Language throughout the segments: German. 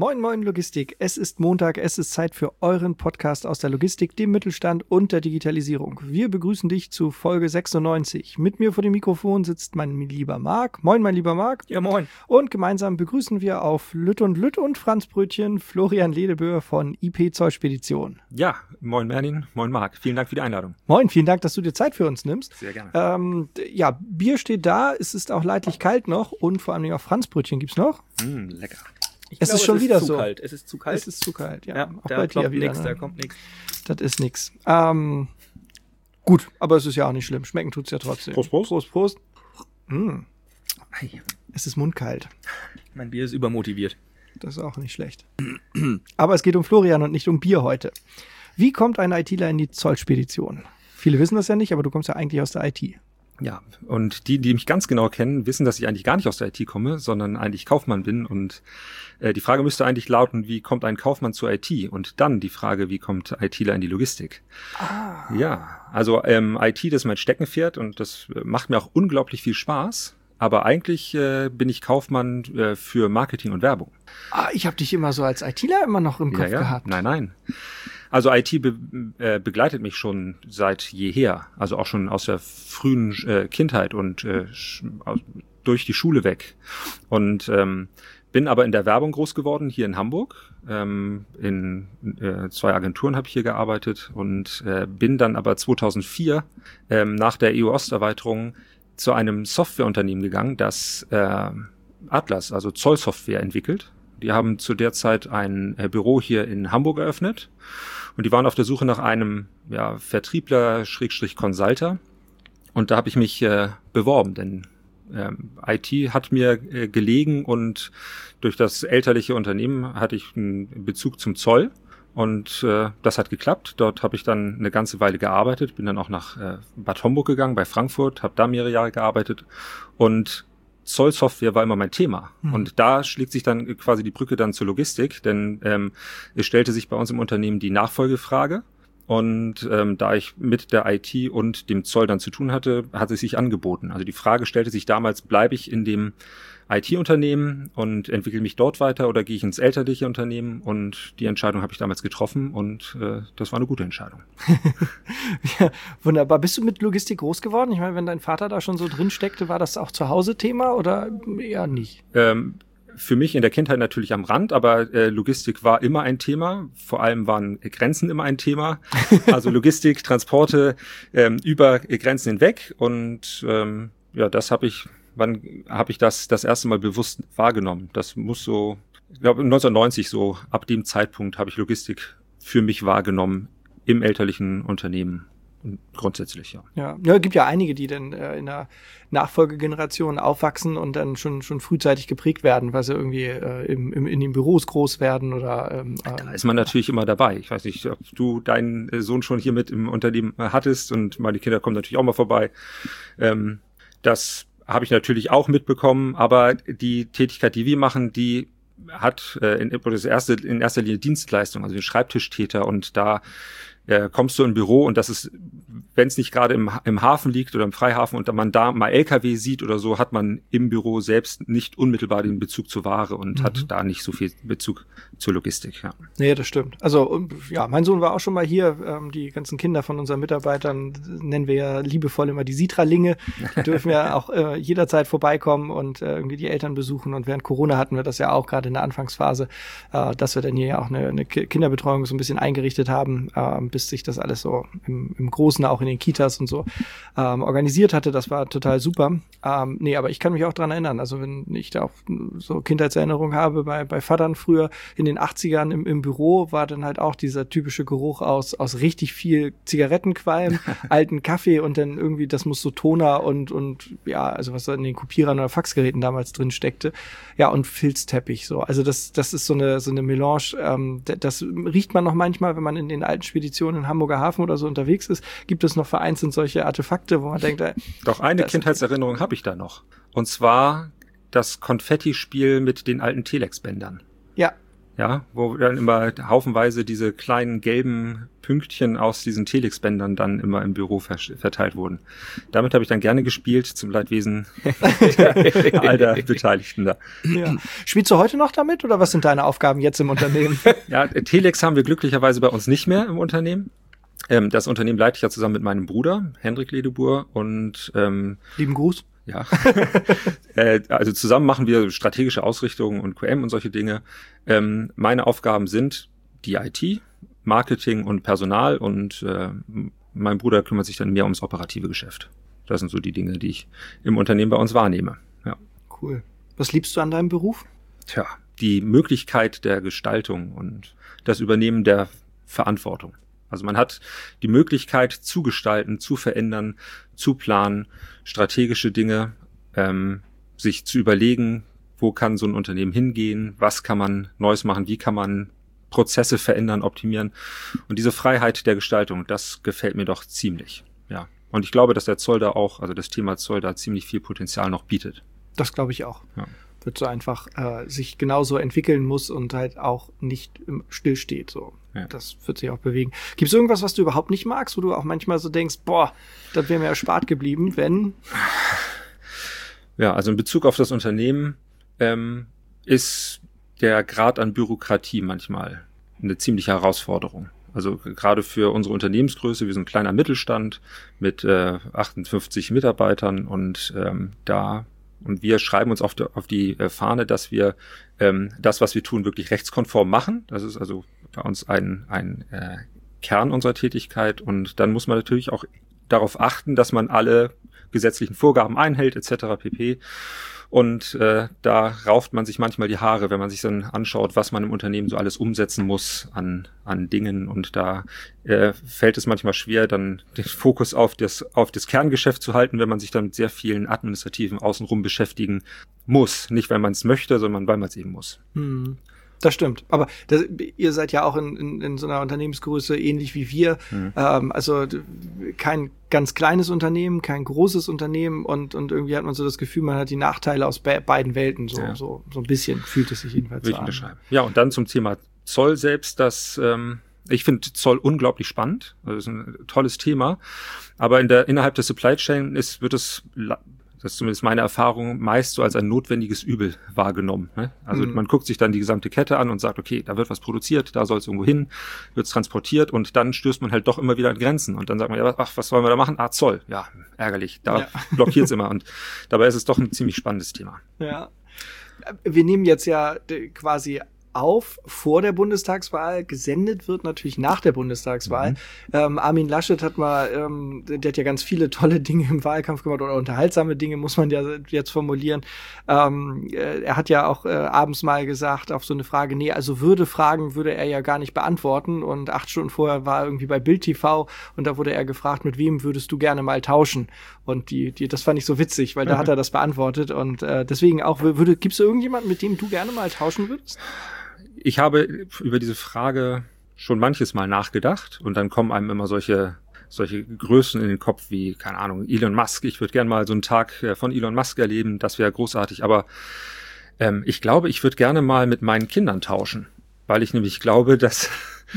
Moin Moin Logistik, es ist Montag, es ist Zeit für euren Podcast aus der Logistik, dem Mittelstand und der Digitalisierung. Wir begrüßen dich zu Folge 96. Mit mir vor dem Mikrofon sitzt mein lieber Marc. Moin mein lieber Marc. Ja moin. Und gemeinsam begrüßen wir auf Lütt und Franzbrötchen Florian Ledeböhr von IP Zollspedition. Ja, moin Merlin, moin Marc. Vielen Dank für die Einladung. Moin, vielen Dank, dass du dir Zeit für uns nimmst. Sehr gerne. Ja, Bier steht da, es ist auch leidlich kalt noch und vor allem auch Franzbrötchen gibt's noch. Lecker. Es ist schon wieder so. Es ist zu kalt. Es ist zu kalt, ja. Ja, auch da bei dir kommt wieder. nichts, Ne? da kommt nichts. Das ist nix. Gut, aber es ist ja auch nicht schlimm. Schmecken tut's ja trotzdem. Prost, Prost. Prost, Prost. Es ist mundkalt. Mein Bier ist übermotiviert. Das ist auch nicht schlecht. Aber es geht um Florian und nicht um Bier heute. Wie kommt ein ITler in die Zollspedition? Viele wissen das ja nicht, aber du kommst ja eigentlich aus der IT. Ja, und die mich ganz genau kennen, wissen, dass ich eigentlich gar nicht aus der IT komme, sondern eigentlich Kaufmann bin. Und die Frage müsste eigentlich lauten, wie kommt ein Kaufmann zur IT? Und dann die Frage, wie kommt ITler in die Logistik? Ja, also IT, das ist mein Steckenpferd und das macht mir auch unglaublich viel Spaß. Aber eigentlich bin ich Kaufmann für Marketing und Werbung. Ich habe dich immer so als ITler immer noch im Kopf gehabt. Nein. Also IT begleitet mich schon seit jeher, also auch schon aus der frühen Kindheit und durch die Schule weg. Und bin aber in der Werbung groß geworden, hier in Hamburg. In 2 Agenturen habe ich hier gearbeitet und bin dann aber 2004 nach der EU-Osterweiterung zu einem Softwareunternehmen gegangen, das Atlas, also Zollsoftware, entwickelt. Die haben zu der Zeit ein Büro hier in Hamburg eröffnet und die waren auf der Suche nach einem Vertriebler/Consulter und da habe ich mich beworben, denn IT hat mir gelegen und durch das elterliche Unternehmen hatte ich einen Bezug zum Zoll und das hat geklappt. Dort habe ich dann eine ganze Weile gearbeitet, bin dann auch nach Bad Homburg gegangen, bei Frankfurt, habe da mehrere Jahre gearbeitet und Zollsoftware war immer mein Thema. Und da schlägt sich dann quasi die Brücke dann zur Logistik, denn es stellte sich bei uns im Unternehmen die Nachfolgefrage. Und da ich mit der IT und dem Zoll dann zu tun hatte, hat es sich angeboten. Also die Frage stellte sich damals, bleibe ich in dem IT-Unternehmen und entwickle mich dort weiter oder gehe ich ins elterliche Unternehmen? Und die Entscheidung habe ich damals getroffen und das war eine gute Entscheidung. Ja, wunderbar. Bist du mit Logistik groß geworden? Ich meine, wenn dein Vater da schon so drin steckte, war das auch zu Hause Thema oder eher nicht? Für mich in der Kindheit natürlich am Rand, aber Logistik war immer ein Thema. Vor allem waren Grenzen immer ein Thema. Also Logistik, Transporte über Grenzen hinweg. Und das wann habe ich das erste Mal bewusst wahrgenommen? Das muss so, ich glaube 1990 so, ab dem Zeitpunkt habe ich Logistik für mich wahrgenommen im elterlichen Unternehmen. Grundsätzlich, ja. Ja, gibt ja einige, die dann in der Nachfolgegeneration aufwachsen und dann schon frühzeitig geprägt werden, weil sie irgendwie in den Büros groß werden oder da ist man natürlich immer dabei. Ich weiß nicht, ob du deinen Sohn schon hier mit im Unternehmen hattest und meine Kinder kommen natürlich auch mal vorbei. Das habe ich natürlich auch mitbekommen, aber die Tätigkeit, die wir machen, die hat in erster Linie Dienstleistung, also den Schreibtischtäter und da kommst du in ein Büro und das ist, wenn es nicht gerade im Hafen liegt oder im Freihafen und man da mal LKW sieht oder so, hat man im Büro selbst nicht unmittelbar den Bezug zur Ware und hat da nicht so viel Bezug zur Logistik. Ja. Nee, das stimmt. Also ja, mein Sohn war auch schon mal hier. Die ganzen Kinder von unseren Mitarbeitern nennen wir ja liebevoll immer die Sitralinge. Die dürfen ja auch jederzeit vorbeikommen und irgendwie die Eltern besuchen. Und während Corona hatten wir das ja auch gerade in der Anfangsphase, dass wir dann hier ja auch eine Kinderbetreuung so ein bisschen eingerichtet haben, bis sich das alles so im Großen auch in den Kitas und so organisiert hatte. Das war total super. Aber ich kann mich auch dran erinnern. Also wenn ich da auch so Kindheitserinnerungen habe bei Vatern früher in den 80ern im Büro, war dann halt auch dieser typische Geruch aus richtig viel Zigarettenqualm, alten Kaffee und dann irgendwie, das muss so Toner und ja, also was da in den Kopierern oder Faxgeräten damals drin steckte. Ja, und Filzteppich so. Also das ist so eine Melange. Das riecht man noch manchmal, wenn man in den alten Speditionen in Hamburger Hafen oder so unterwegs ist, gibt es noch vereinzelt solche Artefakte, wo man denkt, doch eine Kindheitserinnerung habe ich da noch. Und zwar das Konfettispiel mit den alten Telex-Bändern. Ja. ja, wo dann immer haufenweise diese kleinen gelben Pünktchen aus diesen Telexbändern dann immer im Büro verteilt wurden. Damit habe ich dann gerne gespielt, zum Leidwesen all der Beteiligten da. Ja. Spielst du heute noch damit oder was sind deine Aufgaben jetzt im Unternehmen? Ja, Telex haben wir glücklicherweise bei uns nicht mehr im Unternehmen. Das Unternehmen leite ich ja zusammen mit meinem Bruder, Hendrik Ledebour, und lieben Gruß. Ja, also zusammen machen wir strategische Ausrichtungen und QM und solche Dinge. Meine Aufgaben sind die IT, Marketing und Personal, und mein Bruder kümmert sich dann mehr ums operative Geschäft. Das sind so die Dinge, die ich im Unternehmen bei uns wahrnehme. Ja. Cool. Was liebst du an deinem Beruf? Tja, die Möglichkeit der Gestaltung und das Übernehmen der Verantwortung. Also man hat die Möglichkeit zu gestalten, zu verändern, zu planen, strategische Dinge, sich zu überlegen, wo kann so ein Unternehmen hingehen, was kann man Neues machen, wie kann man Prozesse verändern, optimieren. Und diese Freiheit der Gestaltung, das gefällt mir doch ziemlich. Ja. Und ich glaube, dass der Zoll da auch, also das Thema Zoll da ziemlich viel Potenzial noch bietet. Das glaube ich auch. Ja. Wird so einfach sich genauso entwickeln muss und halt auch nicht still steht. So. Ja. Das wird sich auch bewegen. Gibt es irgendwas, was du überhaupt nicht magst, wo du auch manchmal so denkst, boah, das wäre mir erspart geblieben, wenn... Ja, also in Bezug auf das Unternehmen ist der Grad an Bürokratie manchmal eine ziemliche Herausforderung. Also gerade für unsere Unternehmensgröße, wir sind ein kleiner Mittelstand mit 58 Mitarbeitern, und wir schreiben uns auf die Fahne, dass wir das, was wir tun, wirklich rechtskonform machen. Das ist also bei uns ein Kern unserer Tätigkeit, und dann muss man natürlich auch darauf achten, dass man alle gesetzlichen Vorgaben einhält etc. pp. Und da rauft man sich manchmal die Haare, wenn man sich dann anschaut, was man im Unternehmen so alles umsetzen muss an Dingen. Und da fällt es manchmal schwer, dann den Fokus auf das Kerngeschäft zu halten, wenn man sich dann mit sehr vielen administrativen außenrum beschäftigen muss. Nicht, weil man es möchte, sondern weil man es eben muss. Hm. Das stimmt. Aber ihr seid ja auch in so einer Unternehmensgröße ähnlich wie wir. Mhm. Also kein ganz kleines Unternehmen, kein großes Unternehmen, und irgendwie hat man so das Gefühl, man hat die Nachteile aus beiden Welten. So ein bisschen fühlt es sich jedenfalls so an. Ja, und dann zum Thema Zoll selbst, ich finde Zoll unglaublich spannend. Das ist ein tolles Thema. Aber innerhalb der Supply Chain wird es, das ist zumindest meine Erfahrung, meist so als ein notwendiges Übel wahrgenommen. Ne? Also man guckt sich dann die gesamte Kette an und sagt, okay, da wird was produziert, da soll es irgendwo hin, wird es transportiert, und dann stößt man halt doch immer wieder an Grenzen. Und dann sagt man, ja, was sollen wir da machen? Zoll. Ja, ärgerlich. Da blockiert es immer. Und dabei ist es doch ein ziemlich spannendes Thema. Ja. Wir nehmen jetzt ja quasi auf vor der Bundestagswahl, gesendet wird natürlich nach der Bundestagswahl. Armin Laschet hat mal, der hat ja ganz viele tolle Dinge im Wahlkampf gemacht, oder unterhaltsame Dinge, muss man ja jetzt formulieren. Er hat ja auch abends mal gesagt, auf so eine Frage, also Fragen würde er ja gar nicht beantworten, und 8 Stunden vorher war er irgendwie bei Bild TV, und da wurde er gefragt, mit wem würdest du gerne mal tauschen? Und das fand ich so witzig, weil da hat er das beantwortet, und deswegen auch, gibt's irgendjemanden, mit dem du gerne mal tauschen würdest? Ich habe über diese Frage schon manches Mal nachgedacht, und dann kommen einem immer solche Größen in den Kopf wie, keine Ahnung, Elon Musk. Ich würde gerne mal so einen Tag von Elon Musk erleben, das wäre großartig. Aber ich glaube, ich würde gerne mal mit meinen Kindern tauschen, weil ich nämlich glaube, dass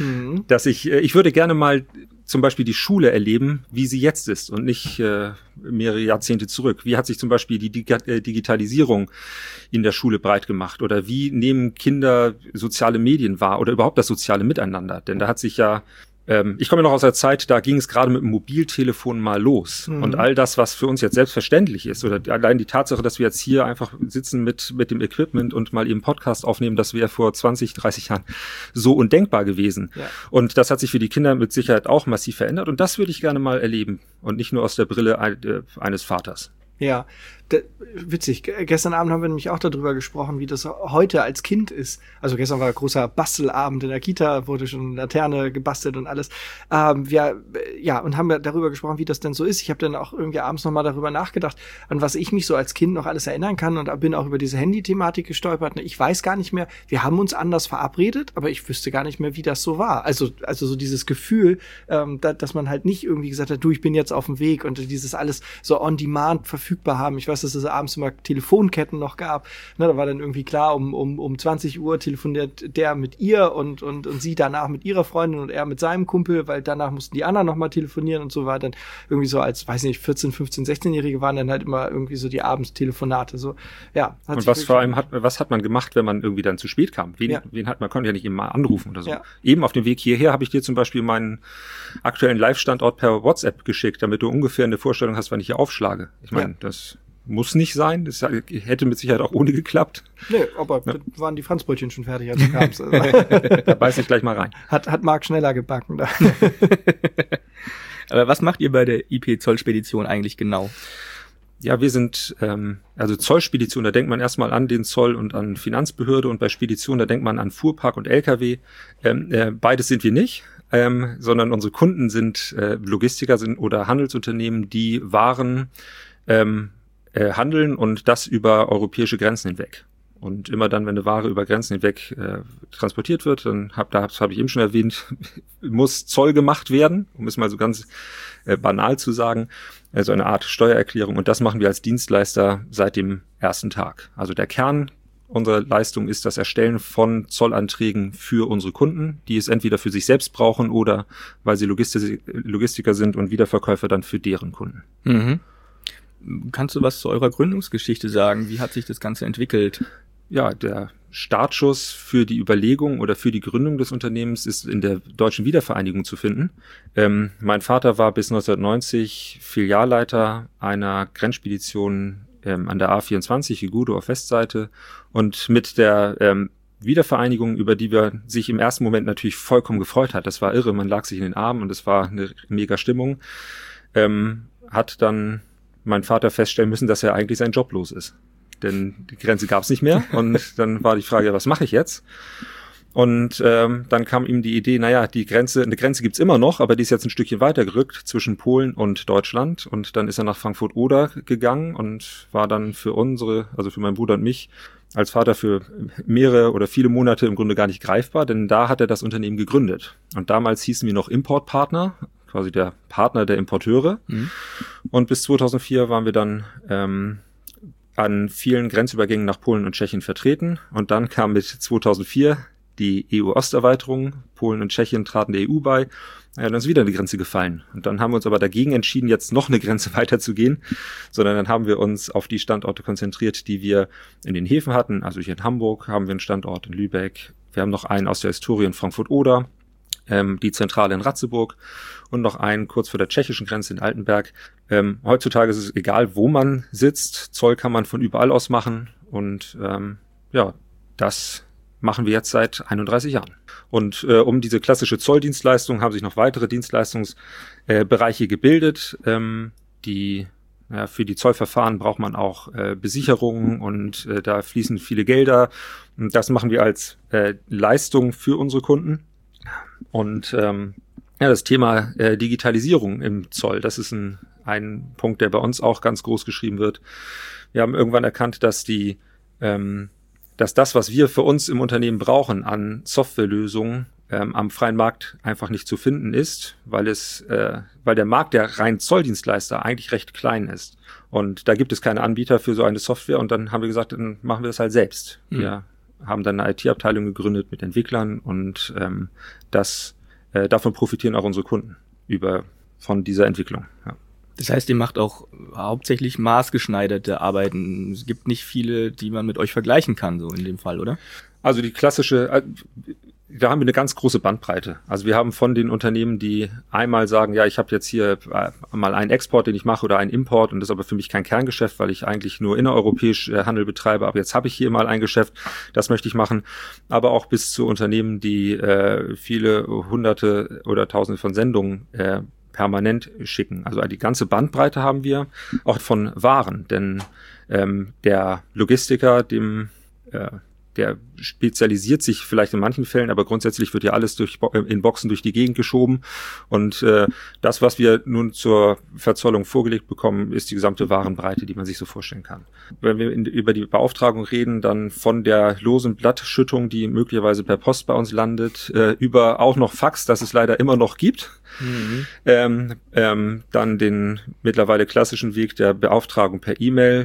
ich würde gerne mal zum Beispiel die Schule erleben, wie sie jetzt ist, und nicht mehrere Jahrzehnte zurück. Wie hat sich zum Beispiel die Digitalisierung in der Schule breit gemacht, oder wie nehmen Kinder soziale Medien wahr oder überhaupt das soziale Miteinander? Denn da hat sich ja, ich komme ja noch aus der Zeit, da ging es gerade mit dem Mobiltelefon mal los. Und all das, was für uns jetzt selbstverständlich ist, oder allein die Tatsache, dass wir jetzt hier einfach sitzen mit dem Equipment und mal eben Podcast aufnehmen, das wäre vor 20, 30 Jahren so undenkbar gewesen. Ja. Und das hat sich für die Kinder mit Sicherheit auch massiv verändert, und das würde ich gerne mal erleben, und nicht nur aus der Brille eines Vaters. Ja, witzig. Gestern Abend haben wir nämlich auch darüber gesprochen, wie das heute als Kind ist. Also gestern war ein großer Bastelabend in der Kita, wurde schon eine Laterne gebastelt und alles. Und haben wir darüber gesprochen, wie das denn so ist. Ich habe dann auch irgendwie abends nochmal darüber nachgedacht, an was ich mich so als Kind noch alles erinnern kann, und bin auch über diese Handy-Thematik gestolpert. Ich weiß gar nicht mehr, wir haben uns anders verabredet, aber ich wüsste gar nicht mehr, wie das so war. Also so dieses Gefühl, dass man halt nicht irgendwie gesagt hat, ich bin jetzt auf dem Weg, und dieses alles so on demand verfügbar haben. Ich weiß dass es abends immer Telefonketten noch gab. Ne, da war dann irgendwie klar, um 20 Uhr telefoniert der mit ihr und sie danach mit ihrer Freundin und er mit seinem Kumpel, weil danach mussten die anderen nochmal telefonieren und so war dann irgendwie so als, weiß nicht, 14, 15, 16-Jährige waren dann halt immer irgendwie so die Abendstelefonate. So, ja. Und was hat man gemacht, wenn man irgendwie dann zu spät kam? Man konnte ja nicht immer anrufen oder so. Ja. Eben auf dem Weg hierher habe ich dir zum Beispiel meinen aktuellen Live-Standort per WhatsApp geschickt, damit du ungefähr eine Vorstellung hast, wann ich hier aufschlage. Ich meine, das muss nicht sein. Das hätte mit Sicherheit auch ohne geklappt. Nee, aber waren die Franzbrötchen schon fertig, als du kamst. Da beiß ich gleich mal rein. Hat Marc schneller gebacken. Da. Aber was macht ihr bei der IP Zollspedition eigentlich genau? Ja, wir sind, also Zollspedition, da denkt man erstmal an den Zoll und an Finanzbehörde und bei Spedition, da denkt man an Fuhrpark und LKW. Beides sind wir nicht, sondern unsere Kunden sind Logistiker oder Handelsunternehmen, die Waren handeln und das über europäische Grenzen hinweg. Und immer dann, wenn eine Ware über Grenzen hinweg transportiert wird, dann das habe ich eben schon erwähnt, muss Zoll gemacht werden, um es mal so ganz banal zu sagen, also eine Art Steuererklärung. Und das machen wir als Dienstleister seit dem ersten Tag. Also der Kern unserer Leistung ist das Erstellen von Zollanträgen für unsere Kunden, die es entweder für sich selbst brauchen oder weil sie Logistiker sind und Wiederverkäufer dann für deren Kunden. Mhm. Kannst du was zu eurer Gründungsgeschichte sagen? Wie hat sich das Ganze entwickelt? Ja, der Startschuss für die Überlegung oder für die Gründung des Unternehmens ist in der Deutschen Wiedervereinigung zu finden. Mein Vater war bis 1990 Filialleiter einer Grenzspedition an der A24, Igudo auf Westseite. Und mit der Wiedervereinigung, über die wir sich im ersten Moment natürlich vollkommen gefreut hat, das war irre, man lag sich in den Armen und es war eine mega Stimmung, hat dann mein Vater feststellen müssen, dass er eigentlich sein Job los ist. Denn die Grenze gab es nicht mehr und dann war die Frage, was mache ich jetzt? Und dann kam ihm die Idee, eine Grenze gibt's immer noch, aber die ist jetzt ein Stückchen weiter gerückt zwischen Polen und Deutschland und dann ist er nach Frankfurt-Oder gegangen und war dann für für meinen Bruder und mich als Vater für mehrere oder viele Monate im Grunde gar nicht greifbar, denn da hat er das Unternehmen gegründet. Und damals hießen wir noch Importpartner, quasi der Partner der Importeure. Mhm. Und bis 2004 waren wir dann an vielen Grenzübergängen nach Polen und Tschechien vertreten. Und dann kam mit 2004 die EU-Osterweiterung. Polen und Tschechien traten der EU bei. Ja, dann ist wieder eine Grenze gefallen. Und dann haben wir uns aber dagegen entschieden, jetzt noch eine Grenze weiterzugehen, sondern dann haben wir uns auf die Standorte konzentriert, die wir in den Häfen hatten. Also hier in Hamburg haben wir einen Standort, in Lübeck. Wir haben noch einen aus der Historie in Frankfurt-Oder, die Zentrale in Ratzeburg und noch einen kurz vor der tschechischen Grenze in Altenberg. Heutzutage ist es egal, wo man sitzt. Zoll kann man von überall aus machen. Und das machen wir jetzt seit 31 Jahren. Und um diese klassische Zolldienstleistung haben sich noch weitere Dienstleistungsbereiche gebildet. Für die Zollverfahren braucht man auch Besicherungen und da fließen viele Gelder. Und das machen wir als Leistung für unsere Kunden. Und das Thema Digitalisierung im Zoll, das ist ein Punkt, der bei uns auch ganz groß geschrieben wird. Wir haben irgendwann erkannt, dass das, was wir für uns im Unternehmen brauchen an Softwarelösungen, am freien Markt einfach nicht zu finden ist, weil der Markt der reinen Zolldienstleister eigentlich recht klein ist. Und da gibt es keine Anbieter für so eine Software und dann haben wir gesagt, dann machen wir das halt selbst. Mhm. Wir haben dann eine IT-Abteilung gegründet mit Entwicklern und davon profitieren auch unsere Kunden von dieser Entwicklung. Ja. Das heißt, ihr macht auch hauptsächlich maßgeschneiderte Arbeiten. Es gibt nicht viele, die man mit euch vergleichen kann, so in dem Fall, oder? Also die klassische, da haben wir eine ganz große Bandbreite. Also wir haben von den Unternehmen, die einmal sagen, ja, ich habe jetzt hier mal einen Export, den ich mache oder einen Import und das ist aber für mich kein Kerngeschäft, weil ich eigentlich nur innereuropäisch Handel betreibe, aber jetzt habe ich hier mal ein Geschäft, das möchte ich machen. Aber auch bis zu Unternehmen, die viele Hunderte oder Tausende von Sendungen permanent schicken. Also die ganze Bandbreite haben wir, auch von Waren, denn der Logistiker, der spezialisiert sich vielleicht in manchen Fällen, aber grundsätzlich wird ja alles in Boxen durch die Gegend geschoben und das, was wir nun zur Verzollung vorgelegt bekommen, ist die gesamte Warenbreite, die man sich so vorstellen kann. Wenn wir über die Beauftragung reden, dann von der losen Blattschüttung, die möglicherweise per Post bei uns landet, über auch noch Fax, das es leider immer noch gibt, dann den mittlerweile klassischen Weg der Beauftragung per E-Mail,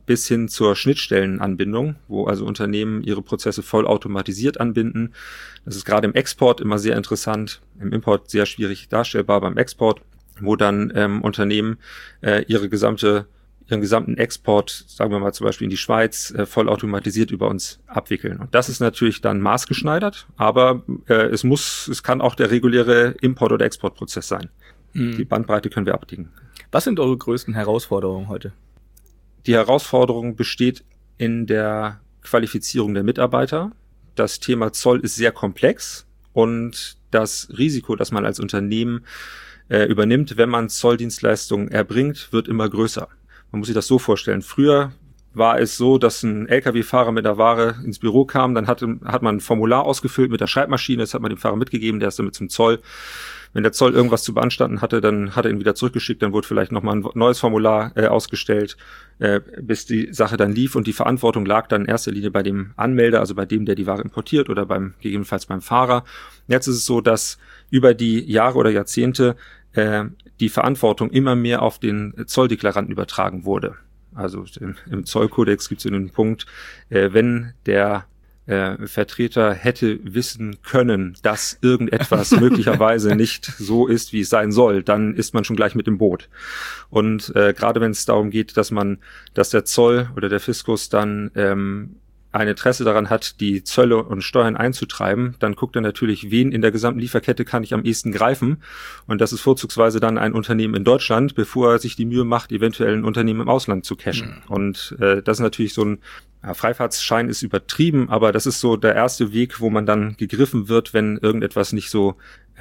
bis hin zur Schnittstellenanbindung, wo also Unternehmen ihre Prozesse vollautomatisiert anbinden. Das ist gerade im Export immer sehr interessant, im Import sehr schwierig darstellbar, beim Export, wo dann Unternehmen ihren gesamten Export, sagen wir mal zum Beispiel in die Schweiz, vollautomatisiert über uns abwickeln. Und das ist natürlich dann maßgeschneidert, aber es kann auch der reguläre Import- oder Exportprozess sein. Die Bandbreite können wir abdecken. Was sind eure größten Herausforderungen heute? Die Herausforderung besteht in der Qualifizierung der Mitarbeiter. Das Thema Zoll ist sehr komplex und das Risiko, das man als Unternehmen übernimmt, wenn man Zolldienstleistungen erbringt, wird immer größer. Man muss sich das so vorstellen. Früher war es so, dass ein LKW-Fahrer mit der Ware ins Büro kam, dann hat man ein Formular ausgefüllt mit der Schreibmaschine, das hat man dem Fahrer mitgegeben, der ist damit zum Zoll. Wenn der Zoll irgendwas zu beanstanden hatte, dann hat er ihn wieder zurückgeschickt, dann wurde vielleicht nochmal ein neues Formular ausgestellt, bis die Sache dann lief, und die Verantwortung lag dann in erster Linie bei dem Anmelder, also bei dem, der die Ware importiert, oder gegebenenfalls beim Fahrer. Jetzt ist es so, dass über die Jahre oder Jahrzehnte die Verantwortung immer mehr auf den Zolldeklaranten übertragen wurde. Also im Zollkodex gibt es den Punkt, wenn der Vertreter hätte wissen können, dass irgendetwas möglicherweise nicht so ist, wie es sein soll, dann ist man schon gleich mit im Boot. Und gerade wenn es darum geht, dass der Zoll oder der Fiskus dann ein Interesse daran hat, die Zölle und Steuern einzutreiben, dann guckt er natürlich, wen in der gesamten Lieferkette kann ich am ehesten greifen. Und das ist vorzugsweise dann ein Unternehmen in Deutschland, bevor er sich die Mühe macht, eventuell ein Unternehmen im Ausland zu cashen. Und das ist natürlich so ein Freifahrtsschein ist übertrieben, aber das ist so der erste Weg, wo man dann gegriffen wird, wenn irgendetwas nicht so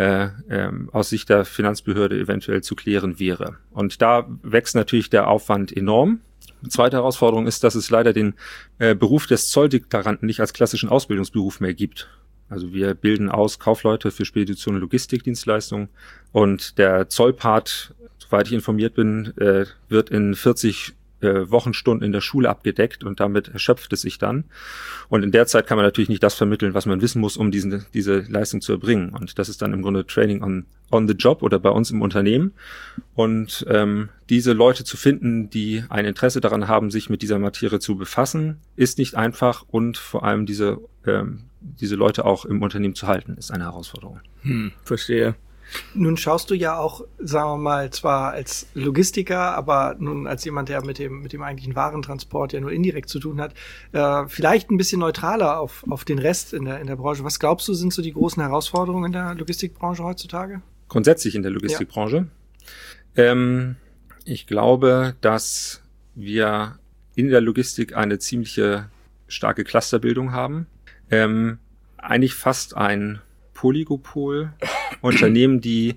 aus Sicht der Finanzbehörde eventuell zu klären wäre. Und da wächst natürlich der Aufwand enorm. Die zweite Herausforderung ist, dass es leider den Beruf des Zolldeklaranten nicht als klassischen Ausbildungsberuf mehr gibt. Also wir bilden aus Kaufleute für Spedition und Logistikdienstleistungen, und der Zollpart, soweit ich informiert bin, wird in 40 Wochenstunden in der Schule abgedeckt, und damit erschöpft es sich dann. Und in der Zeit kann man natürlich nicht das vermitteln, was man wissen muss, um diese Leistung zu erbringen. Und das ist dann im Grunde Training on the job oder bei uns im Unternehmen. Und diese Leute zu finden, die ein Interesse daran haben, sich mit dieser Materie zu befassen, ist nicht einfach, und vor allem diese Leute auch im Unternehmen zu halten, ist eine Herausforderung. Verstehe. Nun schaust du ja auch, sagen wir mal, zwar als Logistiker, aber nun als jemand, der mit dem eigentlichen Warentransport ja nur indirekt zu tun hat, vielleicht ein bisschen neutraler auf den Rest in der Branche. Was glaubst du, sind so die großen Herausforderungen in der Logistikbranche heutzutage? Grundsätzlich in der Logistikbranche? Ja. Ich glaube, dass wir in der Logistik eine ziemliche starke Clusterbildung haben. Eigentlich fast ein Poligopol, Unternehmen, die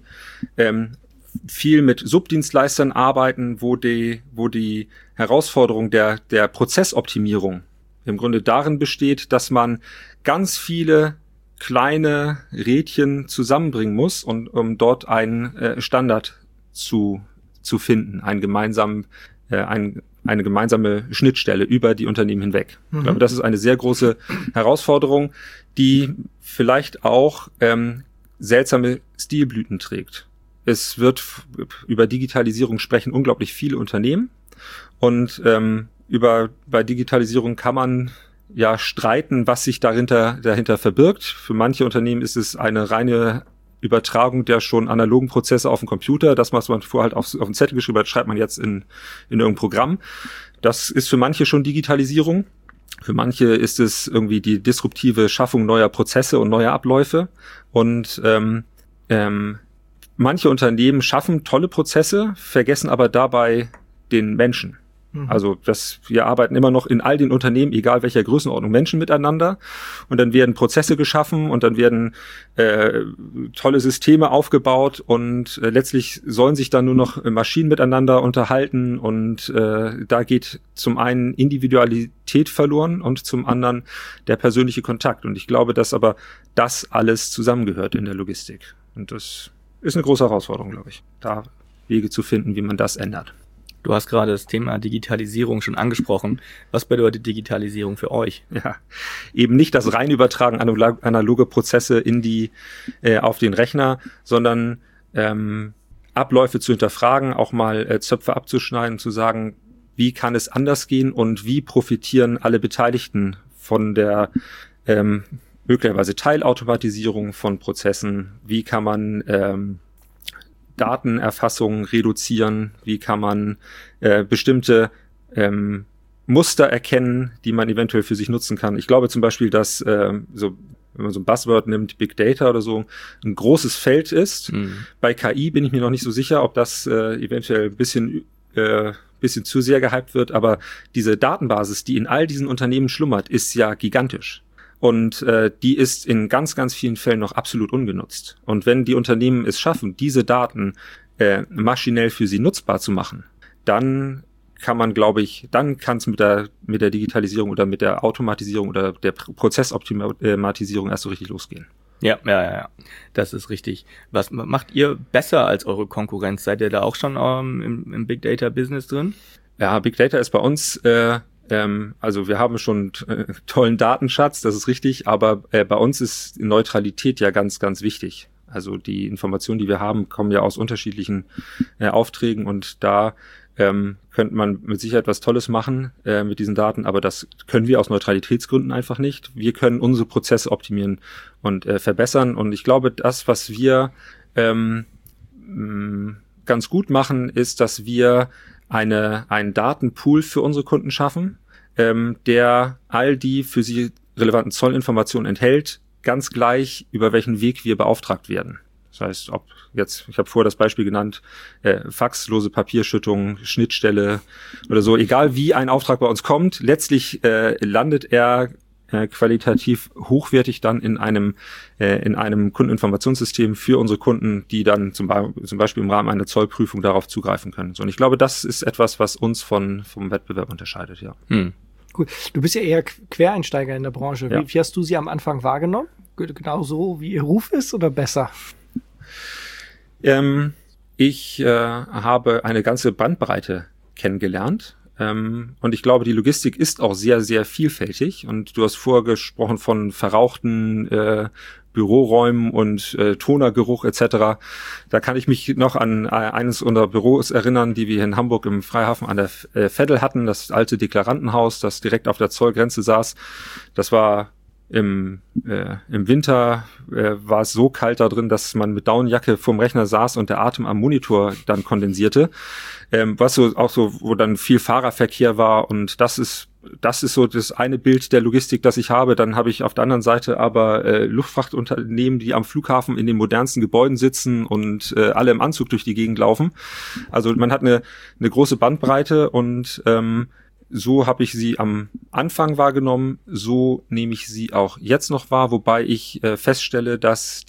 viel mit Subdienstleistern arbeiten, wo die Herausforderung der Prozessoptimierung im Grunde darin besteht, dass man ganz viele kleine Rädchen zusammenbringen muss, um dort einen Standard zu finden, eine gemeinsame Schnittstelle über die Unternehmen hinweg. Ich glaube, das ist eine sehr große Herausforderung, die vielleicht auch seltsame Stilblüten trägt. Es wird über Digitalisierung sprechen unglaublich viele Unternehmen, und bei Digitalisierung kann man ja streiten, was sich dahinter verbirgt. Für manche Unternehmen ist es eine reine Übertragung der schon analogen Prozesse auf den Computer. Das, was man vorher halt auf den Zettel geschrieben hat, schreibt man jetzt in irgendein Programm. Das ist für manche schon Digitalisierung. Für manche ist es irgendwie die disruptive Schaffung neuer Prozesse und neuer Abläufe. Und manche Unternehmen schaffen tolle Prozesse, vergessen aber dabei den Menschen. Also wir arbeiten immer noch in all den Unternehmen, egal welcher Größenordnung, Menschen miteinander, und dann werden Prozesse geschaffen und dann werden tolle Systeme aufgebaut, und letztlich sollen sich dann nur noch Maschinen miteinander unterhalten, und da geht zum einen Individualität verloren und zum anderen der persönliche Kontakt, und ich glaube, dass aber das alles zusammengehört in der Logistik, und das ist eine große Herausforderung, glaube ich, da Wege zu finden, wie man das ändert. Du hast gerade das Thema Digitalisierung schon angesprochen. Was bedeutet Digitalisierung für euch? Ja, eben nicht das rein Übertragen analoge Prozesse auf den Rechner, sondern Abläufe zu hinterfragen, auch mal Zöpfe abzuschneiden, zu sagen, wie kann es anders gehen und wie profitieren alle Beteiligten von der möglicherweise Teilautomatisierung von Prozessen, wie kann man Datenerfassung reduzieren, wie kann man bestimmte Muster erkennen, die man eventuell für sich nutzen kann. Ich glaube zum Beispiel, dass wenn man so ein Buzzword nimmt, Big Data oder so, ein großes Feld ist. Bei KI bin ich mir noch nicht so sicher, ob das eventuell ein bisschen zu sehr gehypt wird, aber diese Datenbasis, die in all diesen Unternehmen schlummert, ist ja gigantisch. Und die ist in ganz, ganz vielen Fällen noch absolut ungenutzt. Und wenn die Unternehmen es schaffen, diese Daten maschinell für sie nutzbar zu machen, dann kann man, glaube ich, dann kann es mit der Digitalisierung oder mit der Automatisierung oder der Prozessoptimatisierung erst so richtig losgehen. Ja. Das ist richtig. Was macht ihr besser als eure Konkurrenz? Seid ihr da auch schon im Big Data Business drin? Ja, Big Data ist bei uns, also wir haben schon tollen Datenschatz, das ist richtig, aber bei uns ist Neutralität ja ganz, ganz wichtig. Also die Informationen, die wir haben, kommen ja aus unterschiedlichen Aufträgen und da könnte man mit Sicherheit was Tolles machen mit diesen Daten, aber das können wir aus Neutralitätsgründen einfach nicht. Wir können unsere Prozesse optimieren und verbessern und ich glaube, das, was wir ganz gut machen, ist, dass wir einen Datenpool für unsere Kunden schaffen, der all die für sie relevanten Zollinformationen enthält, ganz gleich, über welchen Weg wir beauftragt werden. Das heißt, ob jetzt, ich habe vorher das Beispiel genannt, faxlose Papierschüttung, Schnittstelle oder so, egal wie ein Auftrag bei uns kommt, letztlich landet er qualitativ hochwertig dann in einem Kundeninformationssystem für unsere Kunden, die dann zum Beispiel im Rahmen einer Zollprüfung darauf zugreifen können. So, und ich glaube, das ist etwas, was uns vom Wettbewerb unterscheidet, ja. Cool. Du bist ja eher Quereinsteiger in der Branche. Ja. Wie hast du sie am Anfang wahrgenommen? Genau so, wie ihr Ruf ist oder besser? Ich habe eine ganze Bandbreite kennengelernt. Und ich glaube, die Logistik ist auch sehr, sehr vielfältig. Und du hast vorher gesprochen von verrauchten Büroräumen und Tonergeruch etc. Da kann ich mich noch an eines unserer Büros erinnern, die wir hier in Hamburg im Freihafen an der Veddel hatten, das alte Deklarantenhaus, das direkt auf der Zollgrenze saß. Das war im Winter war es so kalt da drin, dass man mit Daunenjacke vorm Rechner saß und der Atem am Monitor dann kondensierte. Was so auch so, wo dann viel Fahrerverkehr war und das ist so das eine Bild der Logistik, das ich habe. Dann habe ich auf der anderen Seite aber Luftfrachtunternehmen, die am Flughafen in den modernsten Gebäuden sitzen und alle im Anzug durch die Gegend laufen. Also man hat eine große Bandbreite und so habe ich sie am Anfang wahrgenommen, so nehme ich sie auch jetzt noch wahr, wobei ich feststelle, dass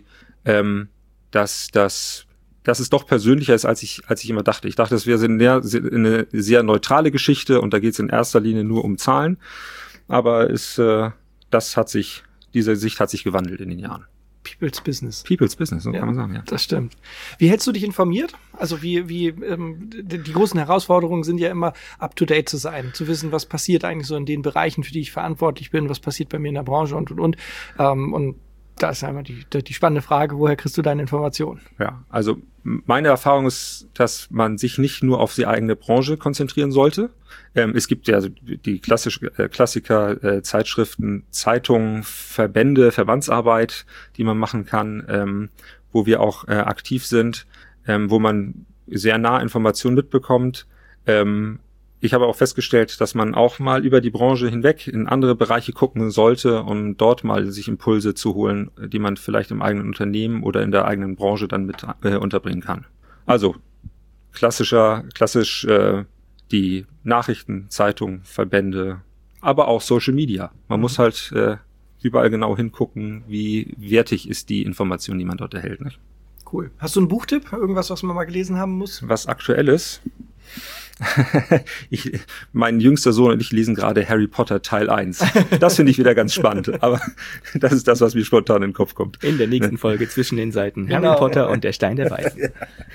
dass es doch persönlicher ist, als ich immer dachte. Ich dachte, es wäre eine sehr neutrale Geschichte und da geht es in erster Linie nur um Zahlen, aber diese Sicht hat sich gewandelt in den Jahren. People's Business. People's Business, so kann man sagen, ja. Das stimmt. Wie hältst du dich informiert? Also die großen Herausforderungen sind ja immer up-to-date zu sein, zu wissen, was passiert eigentlich so in den Bereichen, für die ich verantwortlich bin, was passiert bei mir in der Branche und. Und da ist einmal die spannende Frage, woher kriegst du deine Informationen? Ja, also meine Erfahrung ist, dass man sich nicht nur auf die eigene Branche konzentrieren sollte. Es gibt ja die Klassiker, Zeitschriften, Zeitungen, Verbände, Verbandsarbeit, die man machen kann, wo wir auch aktiv sind, wo man sehr nah Informationen mitbekommt. Ich habe auch festgestellt, dass man auch mal über die Branche hinweg in andere Bereiche gucken sollte, um dort mal sich Impulse zu holen, die man vielleicht im eigenen Unternehmen oder in der eigenen Branche dann mit unterbringen kann. Also klassisch die Nachrichten, Zeitungen, Verbände, aber auch Social Media. Man muss halt überall genau hingucken, wie wertig ist die Information, die man dort erhält. Nicht? Cool. Hast du einen Buchtipp? Irgendwas, was man mal gelesen haben muss? Was aktuell ist? Mein jüngster Sohn und ich lesen gerade Harry Potter Teil 1. Das finde ich wieder ganz spannend, aber das ist das, was mir spontan in den Kopf kommt. In der nächsten Folge zwischen den Seiten Genau. Harry Potter und der Stein der Weisen.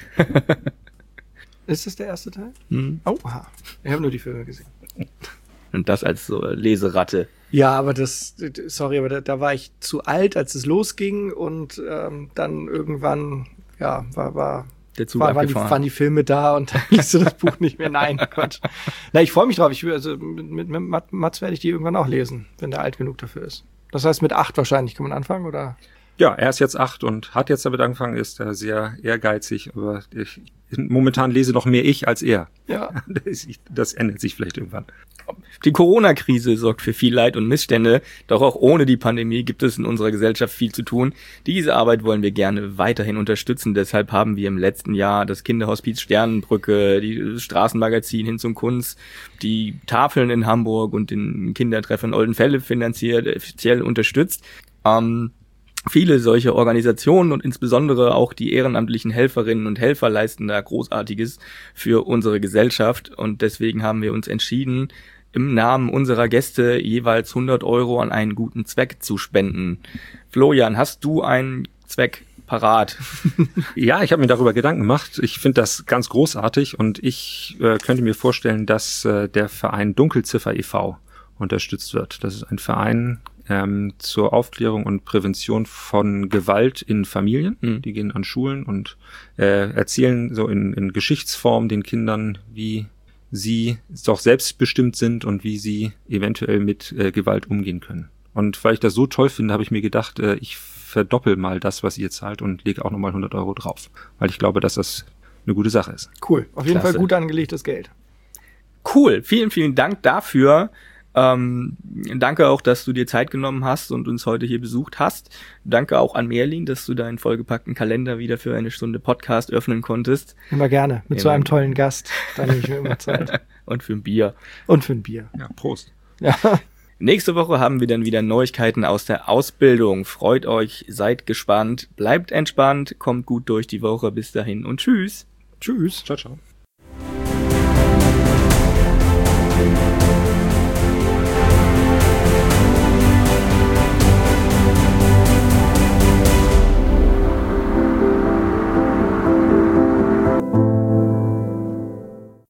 Ist das der erste Teil? Oh. Oha. Ich habe nur die Filme gesehen. Und das als so Leseratte. Ja, aber da war ich zu alt, als es losging und dann irgendwann, ja, war der Zug waren die Filme da und dann liest du das Buch nicht mehr. Nein, Gott. Na, ich freue mich drauf. Mit Mats werde ich die irgendwann auch lesen, wenn der alt genug dafür ist. Das heißt, mit 8 wahrscheinlich kann man anfangen, oder? Ja, er ist jetzt 8 und hat jetzt damit angefangen, ist sehr ehrgeizig, aber momentan lese noch mehr ich als er. Ja. Das ändert sich vielleicht irgendwann. Die Corona-Krise sorgt für viel Leid und Missstände, doch auch ohne die Pandemie gibt es in unserer Gesellschaft viel zu tun. Diese Arbeit wollen wir gerne weiterhin unterstützen, deshalb haben wir im letzten Jahr das Kinderhospiz Sternenbrücke, die Straßenmagazin Hin zum Kunst, die Tafeln in Hamburg und den Kindertreff in Oldenfelde finanziert, offiziell unterstützt. Viele solche Organisationen und insbesondere auch die ehrenamtlichen Helferinnen und Helfer leisten da Großartiges für unsere Gesellschaft und deswegen haben wir uns entschieden, im Namen unserer Gäste jeweils 100 € an einen guten Zweck zu spenden. Florian, hast du einen Zweck parat? Ja, ich habe mir darüber Gedanken gemacht. Ich finde das ganz großartig und ich könnte mir vorstellen, dass der Verein Dunkelziffer e.V. unterstützt wird. Das ist ein Verein zur Aufklärung und Prävention von Gewalt in Familien. Die gehen an Schulen und erzählen so in Geschichtsform den Kindern, wie sie doch selbstbestimmt sind und wie sie eventuell mit Gewalt umgehen können. Und weil ich das so toll finde, habe ich mir gedacht, ich verdoppel mal das, was ihr zahlt und lege auch nochmal 100 € drauf. Weil ich glaube, dass das eine gute Sache ist. Cool. Auf jeden Klasse. Fall gut angelegtes Geld. Cool. Vielen, vielen Dank dafür. Danke auch, dass du dir Zeit genommen hast und uns heute hier besucht hast. Danke auch an Merlin, dass du deinen vollgepackten Kalender wieder für eine Stunde Podcast öffnen konntest. Immer gerne. Mit so einem tollen Gast. Da nehme ich mir immer Zeit. Und für ein Bier. Und für ein Bier. Ja, Prost. Ja. Nächste Woche haben wir dann wieder Neuigkeiten aus der Ausbildung. Freut euch, seid gespannt, bleibt entspannt, kommt gut durch die Woche. Bis dahin und tschüss. Tschüss. Ciao, ciao.